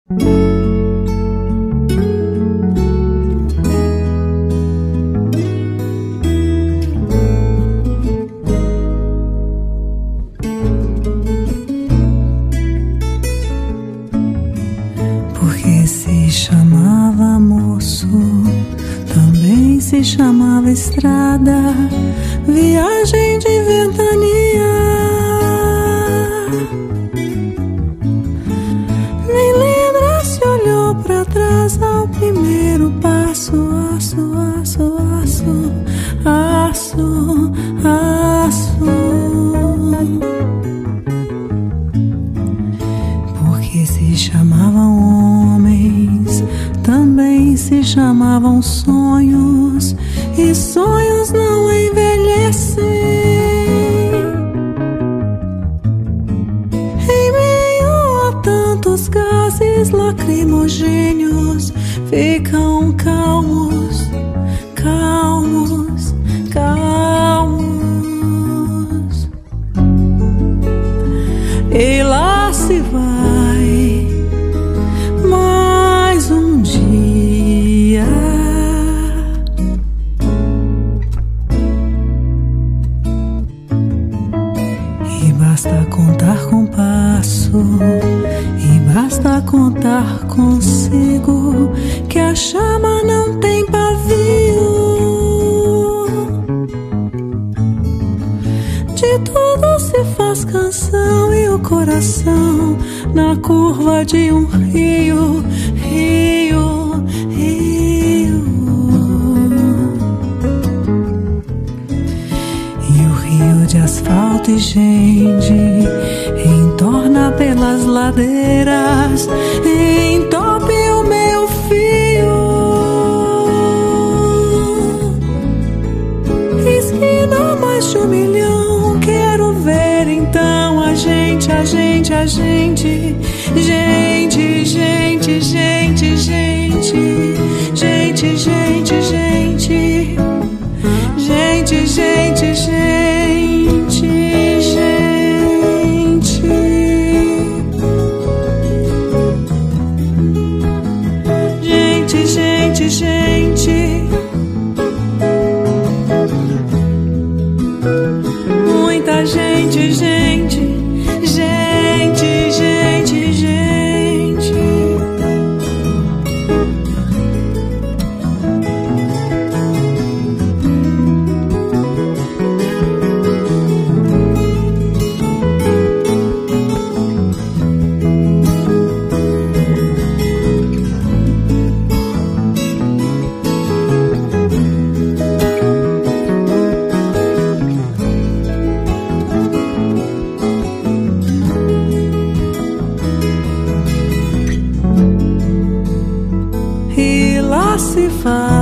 Porque se chamava moço, também se chamava estrada, viagem de ventania. Nem lembra se olhou pra trás ao primeiro passo, aço, aço, aço, aço, aço. Porque se chamavam homens, também se chamavam sonhos, e sonhos não envelhecem. Em meio a tantos gases lacrimogêneos, ficam calmos, calmos, calmos. E lá se vai mais um dia. E basta contar com passo, e basta contar consigo, que a chama não tem pavio. De tudo se faz canção, e o coração na curva de um rio, rio, rio. E o rio de asfalto e gente entorna pelas ladeiras, entope o meu fio. Esquina mais de 1 milhão, quero ver então a gente, a gente, a gente, gente, gente, gente, gente, gente, gente, gente, gente, gente, gente, gente, gente, gente, muita gente, gente, gente, gente, gente. E lá se faz